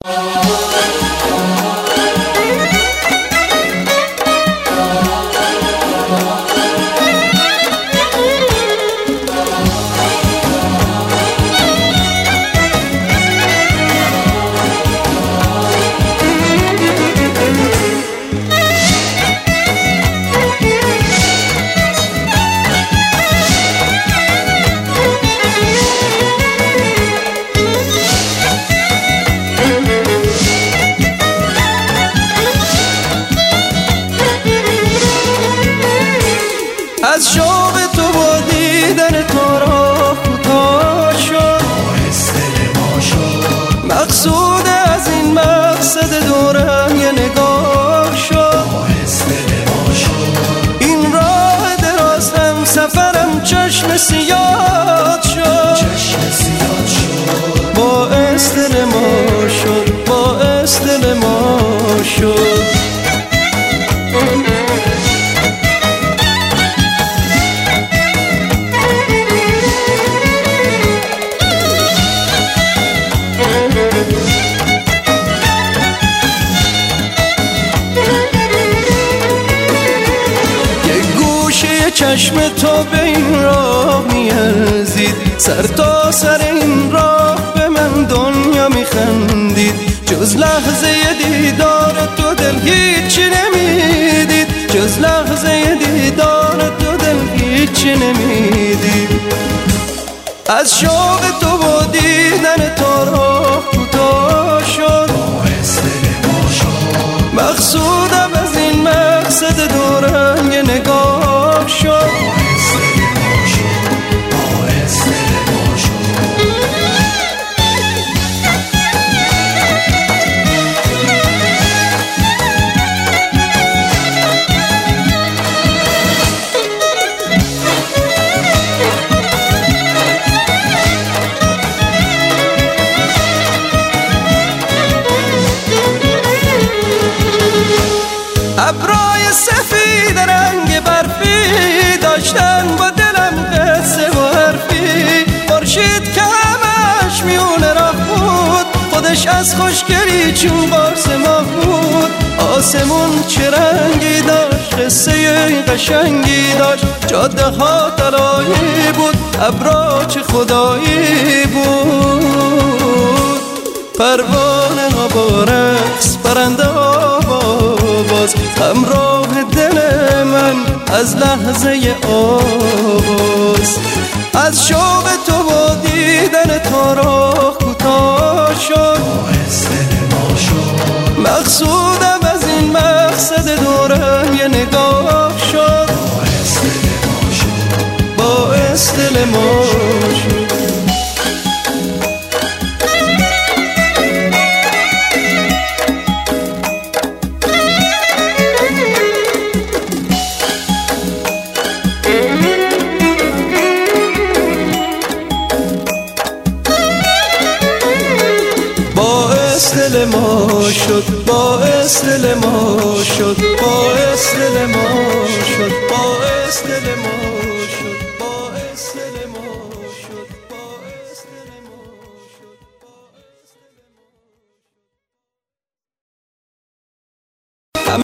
از شوق تو با دیدن تو را کوتاه شد، ما شد مقصود از این مقصد دورم یه نگاه شد، ما شد این راه دراز هم سفرم چشم سیاد شد، باعث دل ما شد، باعث دل ما شد. چشم تو به این راه میارزید، سر تا سر این راه به من دنیا میخندید، جز لحظه دیدار تو دل هیچی نمیدید، جز لحظه دیدار تو دل هیچی نمیدید. از شوق تو با دیدن تو راه کوتاه شد، مقصودم از این مقصد دورم یه نگاه شد، ابرای سفید رنگ برفی داشتن با دلم قصه و حرفی، خورشید که همش میونه راه بود، خودش از خوشگلی چون قرص ماه بود، آسمون چه رنگی داشت، قصه قشنگی داشت، جاده ها طلایی بود، ابرا چه خدایی بود، پروانه ها با رقص، پرنده ها با باز، همراه دل من از لحظه آغاز. از شوق تو با دیدن تو راه کوتاه شد، مقصودم از این مقصد دورم یه نگاه شد، باعث دل ما شد. دل ما شد، باعث دل ما شد، باعث دل ما شد، باعث دل ما